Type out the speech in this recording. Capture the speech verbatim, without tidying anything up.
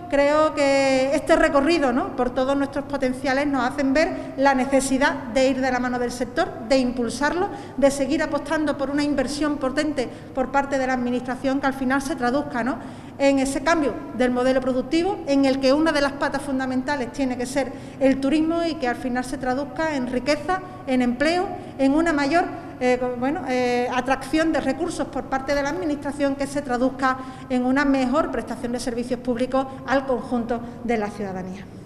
creo que este recorrido, ¿no?, por todos nuestros potenciales nos hacen ver la necesidad de ir de la mano del sector, de impulsarlo, de seguir apostando por una inversión potente por parte de la Administración que al final se traduzca, ¿no?, en ese cambio del modelo productivo, en el que una de las patas fundamentales tiene que ser el turismo y que al final se traduzca en riqueza, en empleo, en una mayor eh, bueno, eh, atracción de recursos por parte de la Administración, que se traduzca en una mejor prestación de servicios públicos al conjunto de la ciudadanía.